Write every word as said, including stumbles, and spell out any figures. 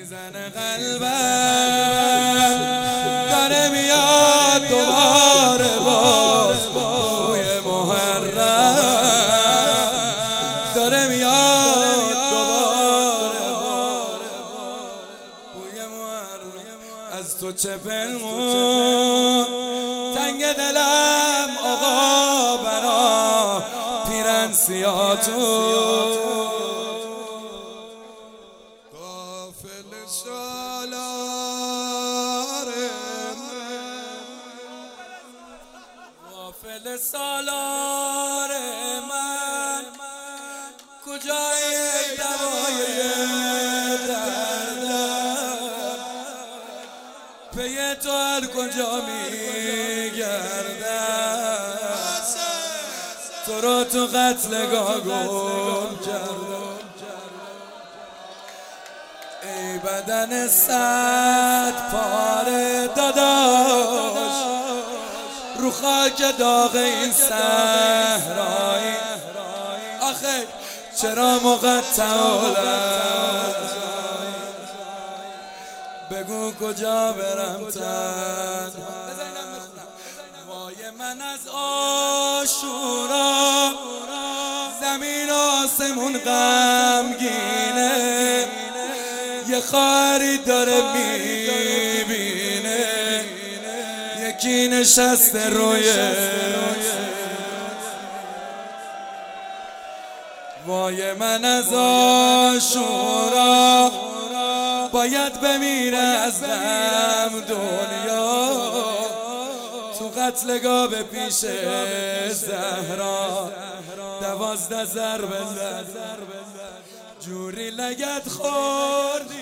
میزنه قلبم داره میاد دوباره باز بوی محرم داره میاد دوباره بوی محرم از تو چه پنهون تنگ دلم آقا برا پیرن سیاه تو غافل سالار من کجای دوای دردم پی تو هر کجا میگردم تو رو تو قتلگاه گم کردم ای بدن صد پاره داداش رو خاک داغ این صحرایی آخه چرا مقطع بگو کجا برم تنها وای من از عاشورا زمین و آسمون غمگینه یه خواهری داره میبینه یکی نشسته روی وای من از عاشورا باید بمیره از غم دنیا تو قتلگاه به پیش زهرا دوازده ضربه زد جوری لگد خوردی